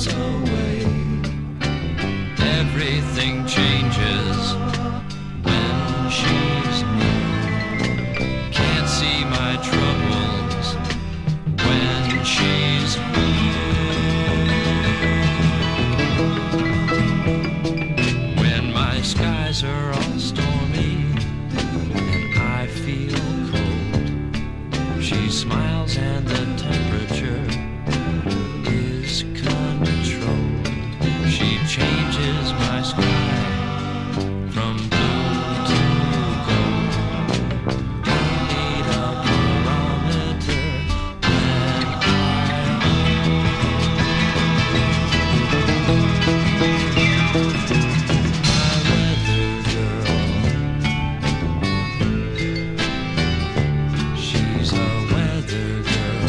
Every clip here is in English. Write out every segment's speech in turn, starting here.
goes away. Everything changes when she's near. Can't see my troubles when she's here. When my skies are all stormy and I feel cold, she smiles and the temperature is controlled. She changes my sky from blue to gold. Don't need a barometer when my weather girl. She's a weather girl.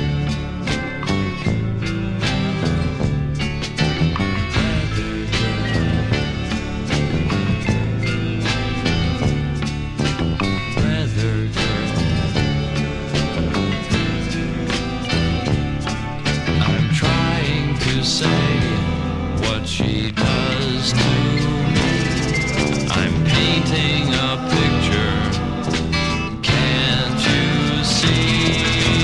Say what she does to me. I'm painting a picture, can't you see?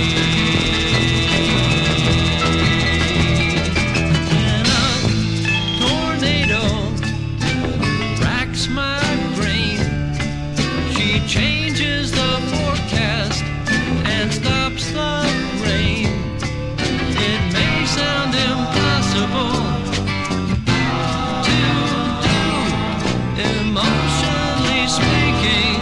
And a tornado racks my brain. She changes the forecast and stops the rain. It may sound impossible to do, emotionally speaking.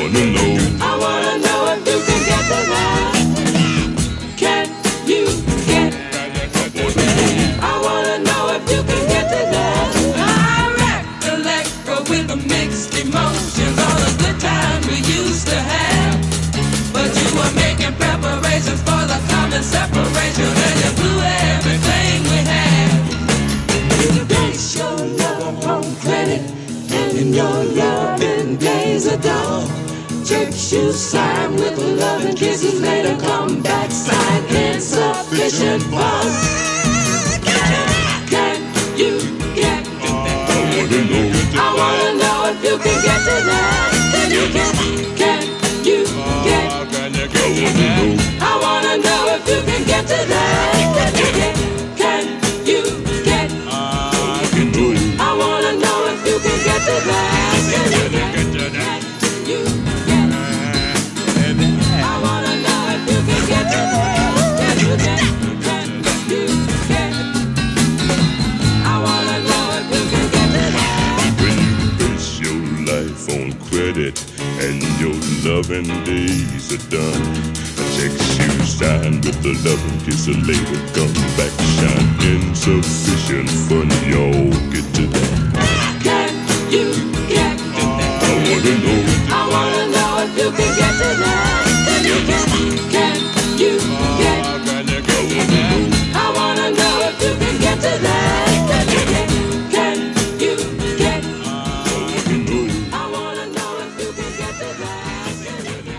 wanna know if you can get to that. Can you get? I wanna know if you can get to that. I recollect with the mixed emotions, all the good times we used to have. But you were making preparations for the common separation, and you blew everything we had. You base your love on credit, and your loving days are done. Church shoes signed with love and kisses, later come back signed insufficient funds. Can you get? I wanna know if you can get to that. Can you get? Can you get? I wanna know if you can get to that. Can you get? Can you get? I wanna know if you can get to that. Can you get? Can you get? I wanna know if you can get to that. Can you get? Can you get? I wanna know if you can get to that. When you base your life on credit and your loving days are done, checks you signed with the loving kiss and later come back shine insufficient fun. Y'all get to that. Can you get? I wanna know if you can get to that. Can you get? Can you get? I wanna know if you can get to that. Can you get? Can you get? I wanna know if you can get to that. Can you get?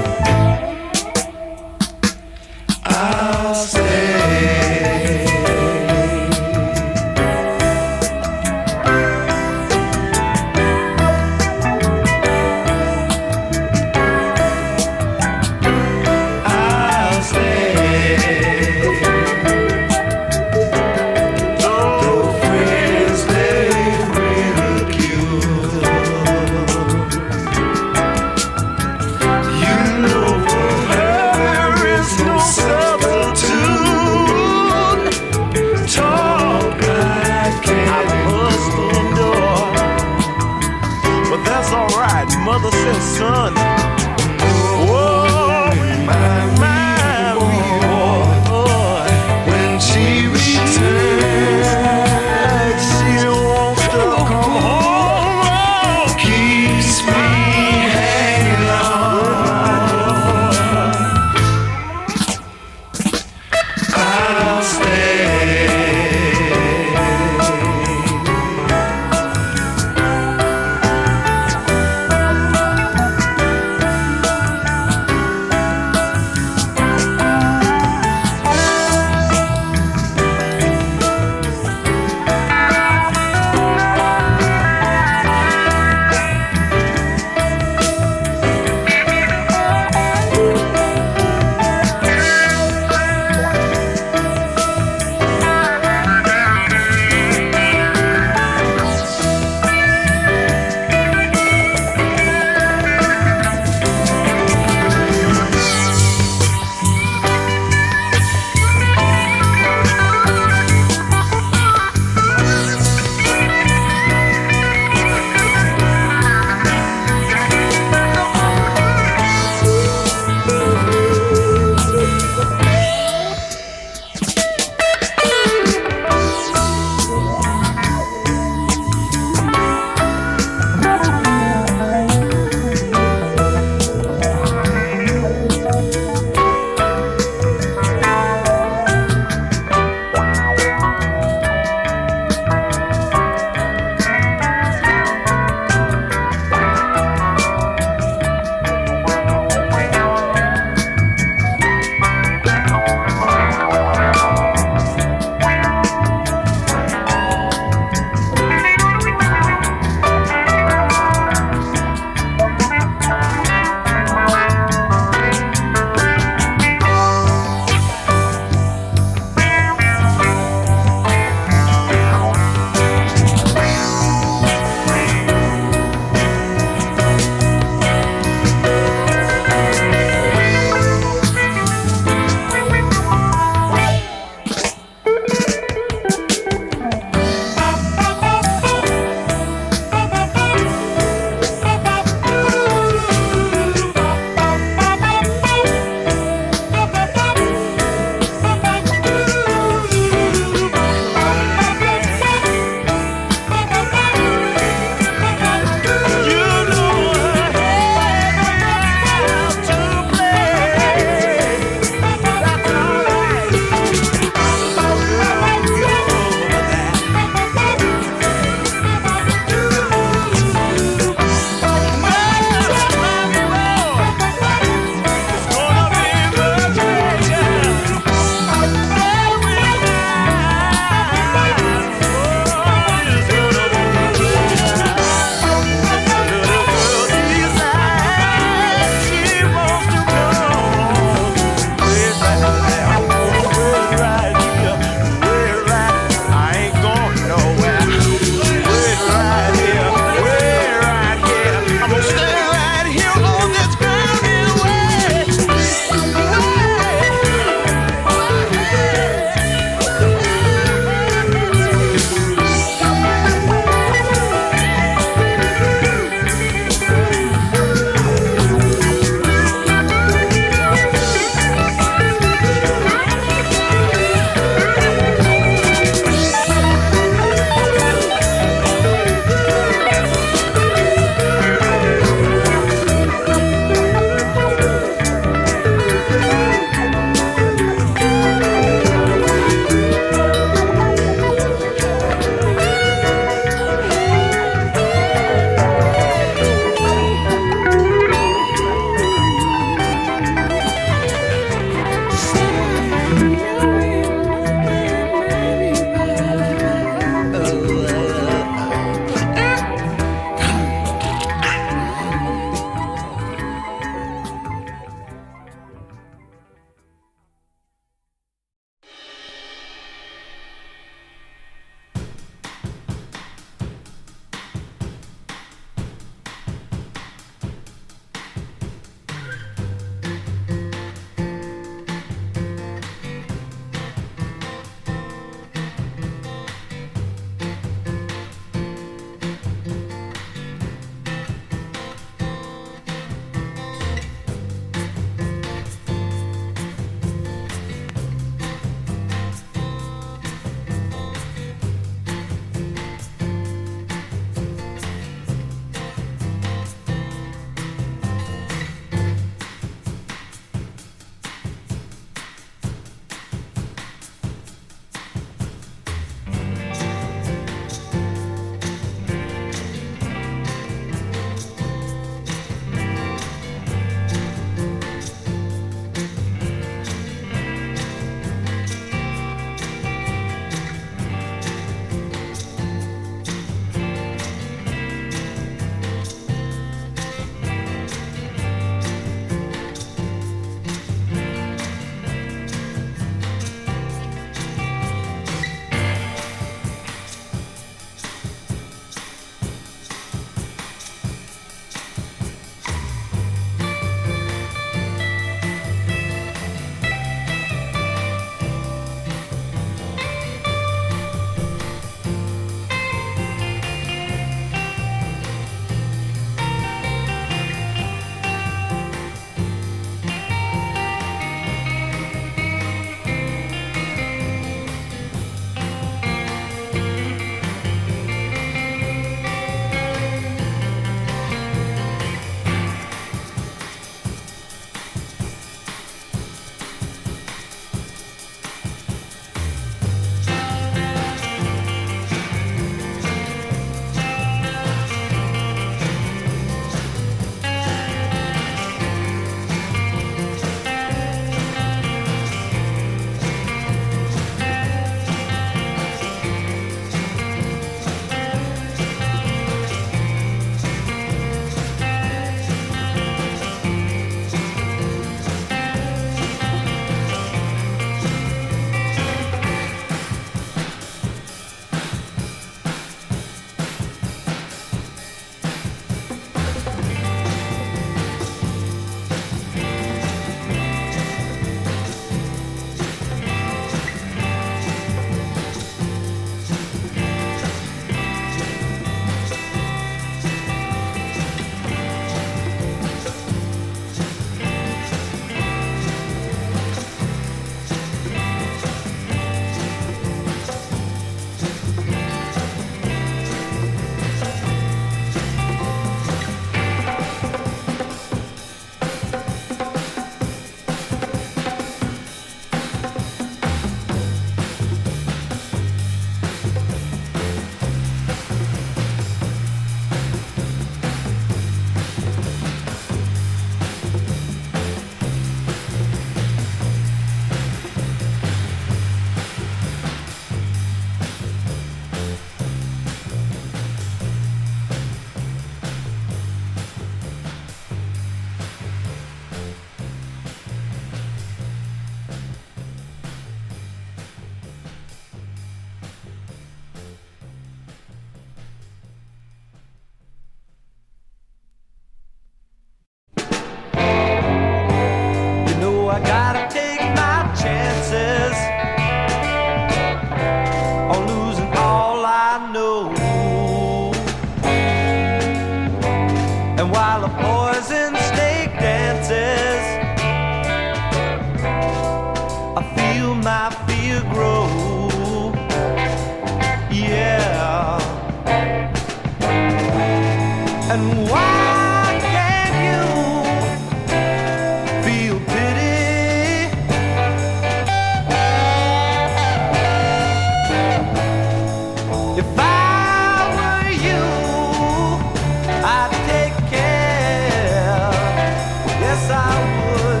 I would.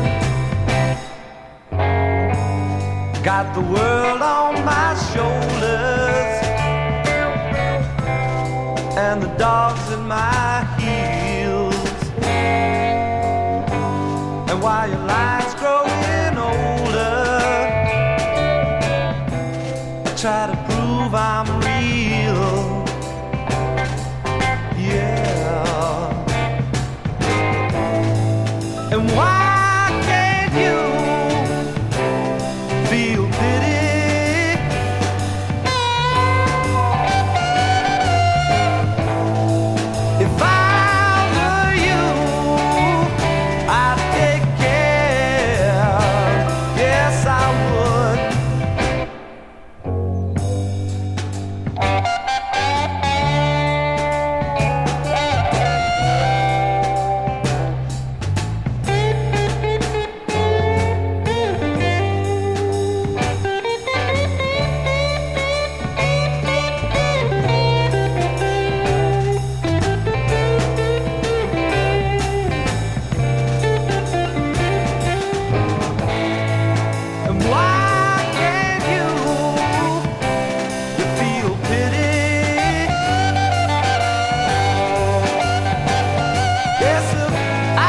Got the world on my shoulders and the dogs in my heels. And while your life's growing older, I try to prove I'm real. Yeah. And why can't you feel pity? If I were you, I'd take care. Yes, I would. And why can't you feel pity? Yes, if I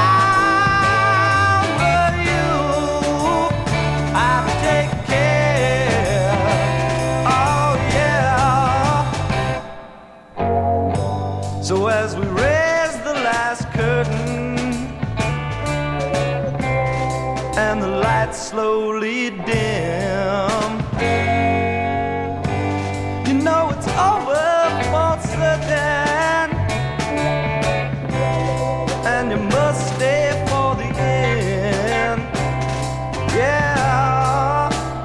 were you, I'd take care. Oh yeah. So as we raise the last curtain and the lights slowly dim, you know it's over for certain, and you must stay for the end. Yeah.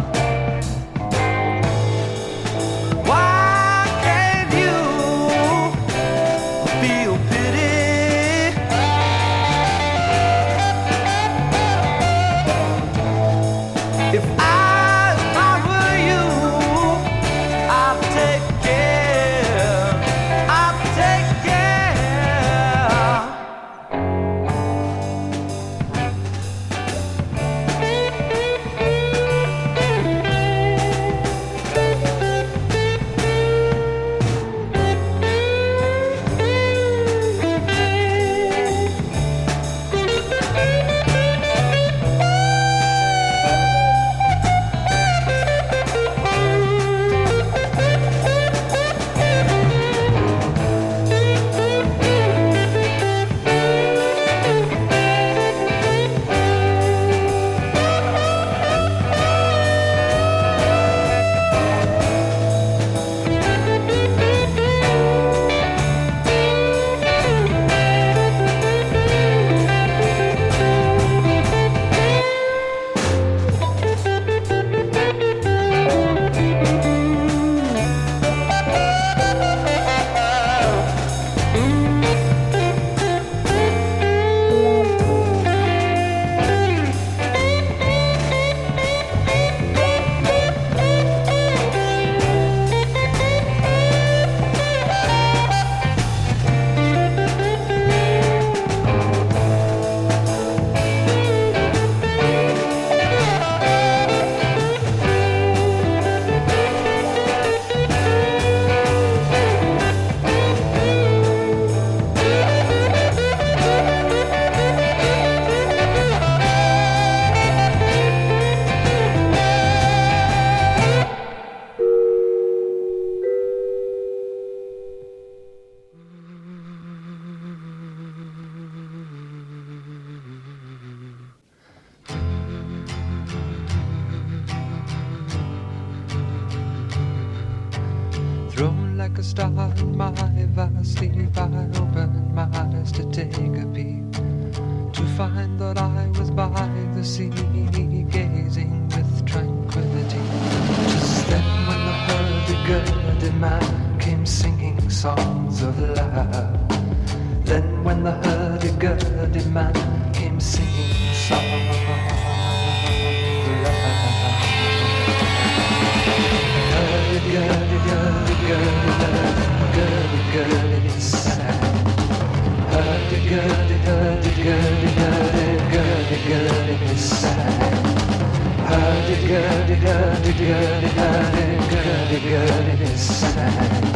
Why can't you feel pity? If I were you, I'd take care. I'd take care. Thrown like a star in my vast sleep, I opened my eyes to take a peep, to find that I was by the sea, gazing with tranquility. Just then when the hurdy-gurdy man came singing songs of love, then when the hurdy-gurdy man came singing songs of love. Hurdy-gurdy, sad. Hurdy-gurdy, hurdy-gurdy, hurdy-gurdy, sang. Hurdy-gurdy-gurdy-gurdy, hurdy-gurdy-gurdy sang.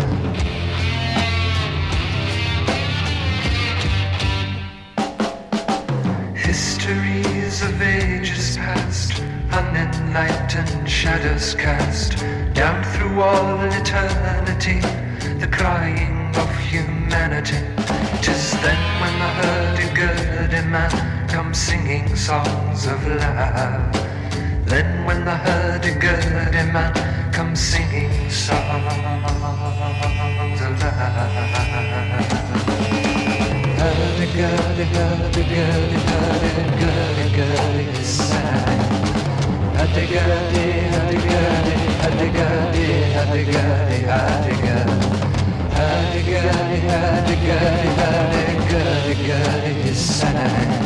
Histories of ages past, unenlightened shadows cast down through all eternity, the crying of humanity. 'Tis then when the hurdy-gurdy man comes singing songs of love. Then when the hurdy-gurdy man comes singing songs of love. Hurdy-gurdy, hurdy-gurdy, hurdy-gurdy-gurdy sang. Hurdy-gurdy, hurdy-gurdy, hurdy-gurdy, hurdy-gurdy, hurdy-gurdy. Hurdy-gurdy, hurdy-gurdy, hurdy-gurdy-gurdy sang.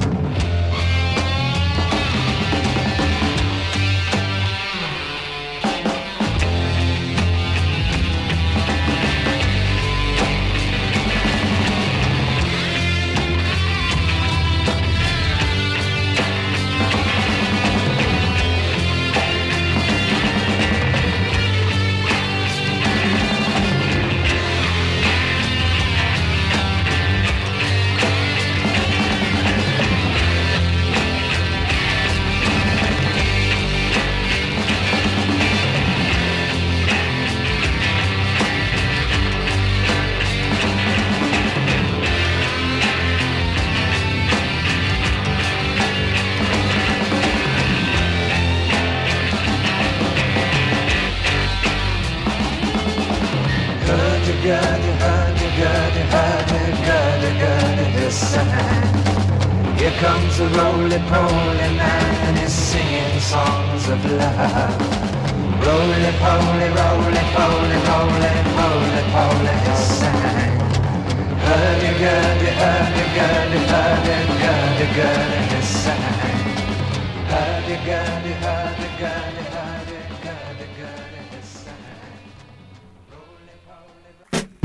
Here comes a roly-poly man and he's singing songs of love. Roly-poly, roly-poly, roly-poly, poly, he sang. Hurdy-gurdy, hurdy-gurdy, hurdy-gurdy-gurdy, he sang. Hurdy-gurdy, hurdy-gurdy, hurdy-gurdy-gurdy, he sang. Roly-poly.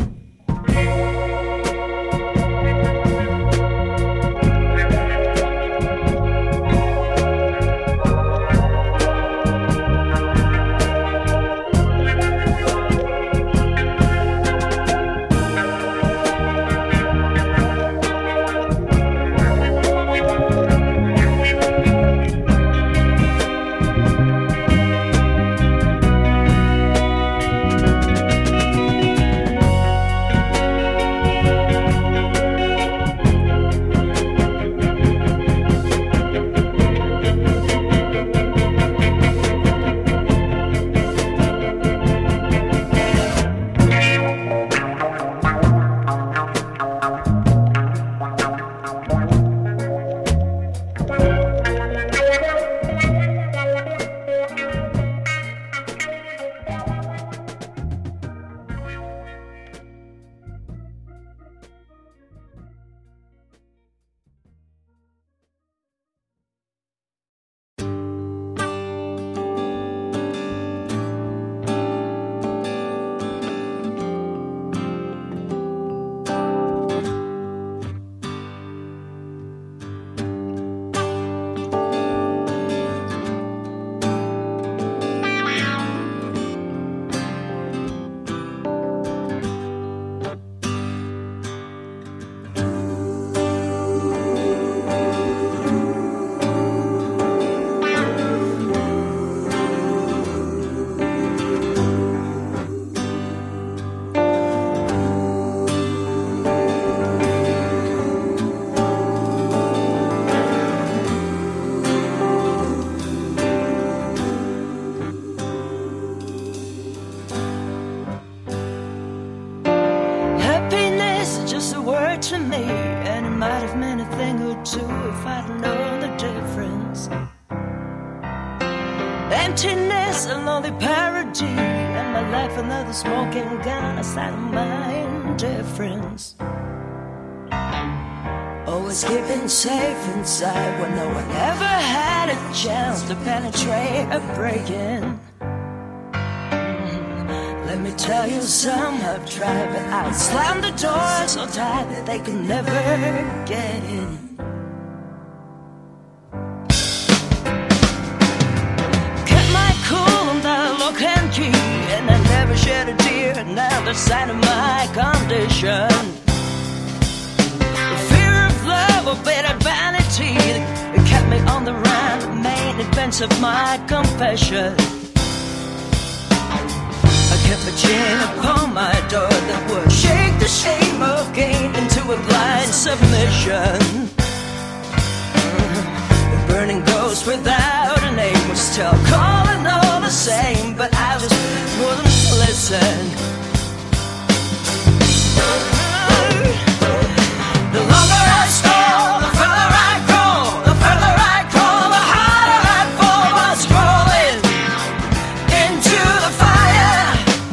To me, and it might have meant a thing or two if I'd known the difference. Emptiness, a lonely parody, and my life another smoking gun, a sign of my indifference. Always keeping safe inside when no one ever had a chance to penetrate or break in. Let me tell you, some have tried, but I slammed the door so tight that they could never get in. shed a tear, and now the sign of my condition. The fear of love, a bit of vanity, it kept me on the run, the main events of my confession. I kept a chain upon my door that would shake the shame of gain into a blind submission. The burning ghost without a name was still calling all the same, but I just wouldn't listen. The longer I stall, the further I crawl, the further I crawl, the harder I fall. I was crawling into the fire.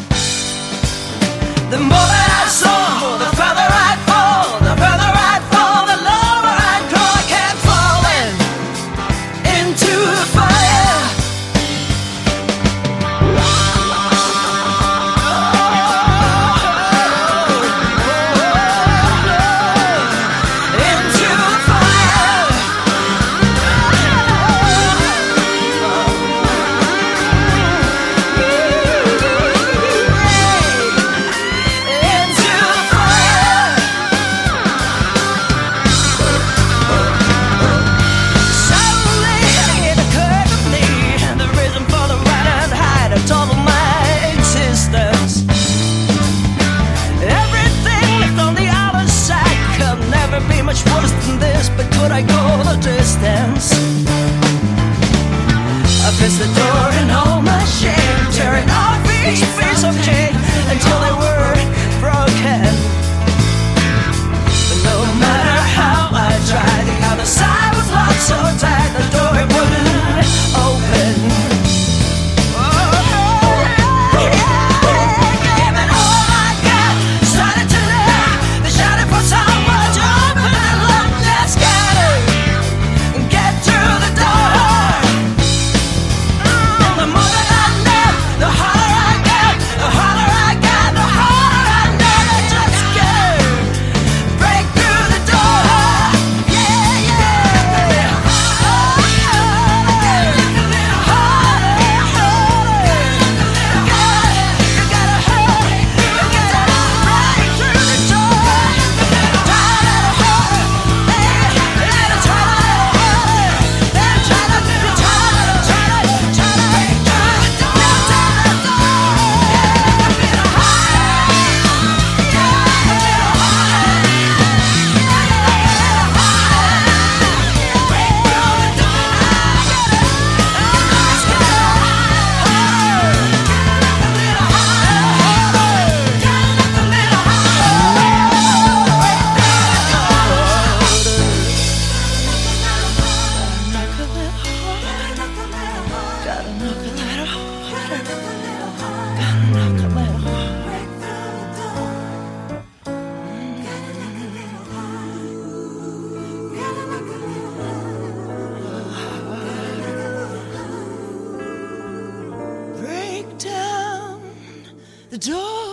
The more that I saw, the further I'd fall, the further I'd fall, the lower I'd crawl. I kept falling into the fire. Into the fire. Into the fire. Suddenly it occurred to me the reason for the right and hide of all of my existence. Everything left on the other side could never be much worse than this, but could I go the distance? I pressed the door and all my shame, tearing off each piece of chain until they were broken. But no matter how I tried, the other side was locked so tight, the door it wouldn't open. Gave it all I got, started to laugh. They shouted for someone to open and look, let's scatter and get through the door. The more that I know, the harder I get, the harder I get, the harder I know. Just go, break through the door. Yeah, yeah. You gotta hurry, you gotta break through the door. Try a little harder, try a little harder, then try a little harder, try a little break down the door.